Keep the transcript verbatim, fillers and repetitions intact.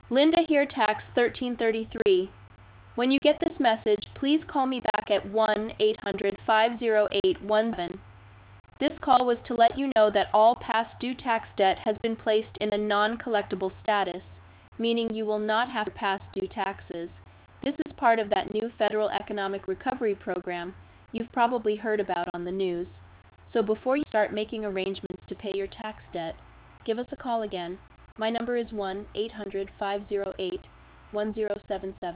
Linda here, tax thirteen thirty-three. When you get this message, please call me back at one eight hundred, five oh eight, one seven. This call was to let you know that all past due tax debt has been placed in a non-collectible status, meaning you will not have past due taxes. This is part of that new federal economic recovery program you've probably heard about on the news. So before you start making arrangements to pay your tax debt, give us a call again. My number is one eight hundred, five oh eight, one oh seven seven.